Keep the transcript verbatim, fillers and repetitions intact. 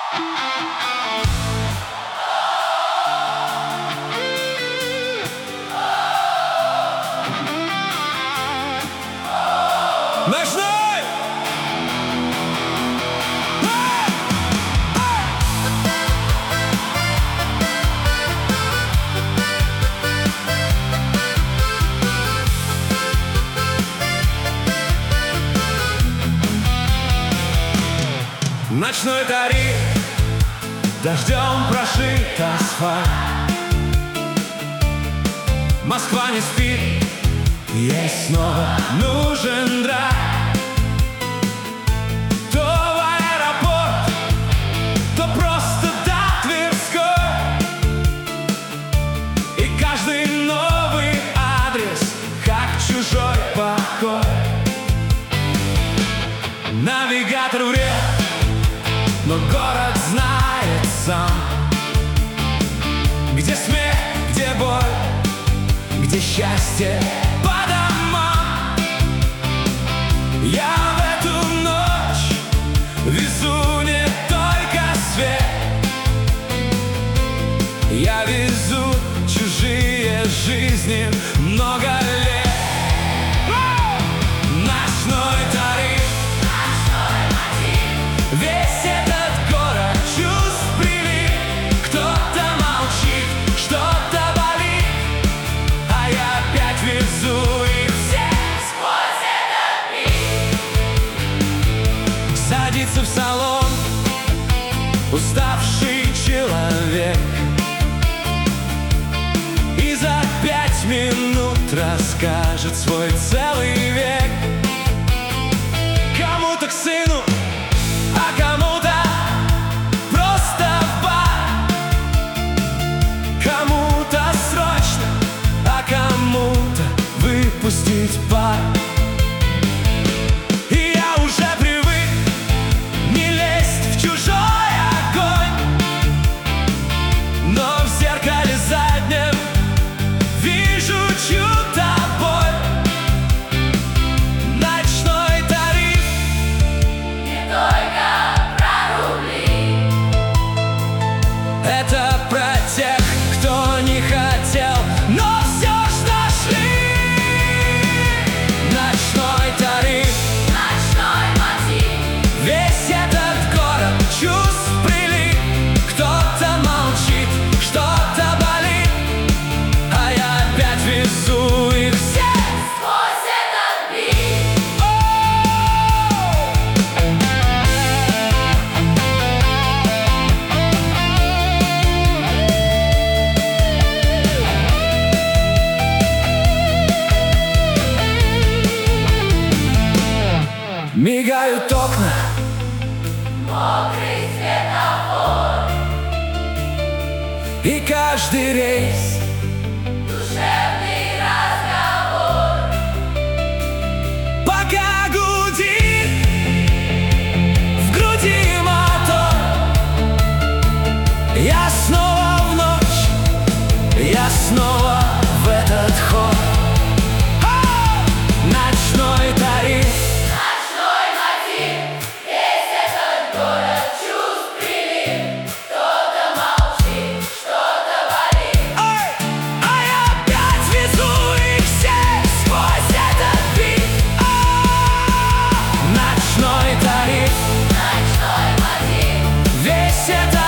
Ночной! Ночной тариф, дождем прошит асфальт. Москва не спит, ей снова нужен драйв. То в аэропорт, то просто до Тверской. И каждый новый адрес, как чужой покой. Навигатор врет, но город знает сам, где смех, где боль, где счастье по домам. Я в эту ночь везу не только свет, я везу чужие жизни много лет. Ночной тариф, ночной мотив, весь этот город чувств прилив. Кто-то молчит, что-то болит, а я опять везу их всех сквозь этот мир. Садится в салон уставший человек и за пять минут расскажет свой целый век. Кому-то к сыну, а кому-то просто в бар. Кому-то срочно, а кому-то выпустить пар. И я уже привык не лезть в чужой огонь, но в зеркале заднем вижу чью-то боль. Ночной тариф не только про рубли, это про тех, кто не хотел, но все ж нашли. Ночной тариф, ночной мотив, весь этот город чувств прилив. Кто-то молчит, что-то болит, а я опять везу их всех сквозь этот мир. Мигают окна, мокрый светофор, и каждый рейс душевный разговор. Пока гудит в груди мотор, я снова в ночь, я снова в этот хор. Ночной тариф, ночной мотив, весь этот город чувств прилив. Кто-то молчит, что-то болит, ой, а я опять везу их всех сквозь этот бит. Ночной тариф, ночной мотив, весь этот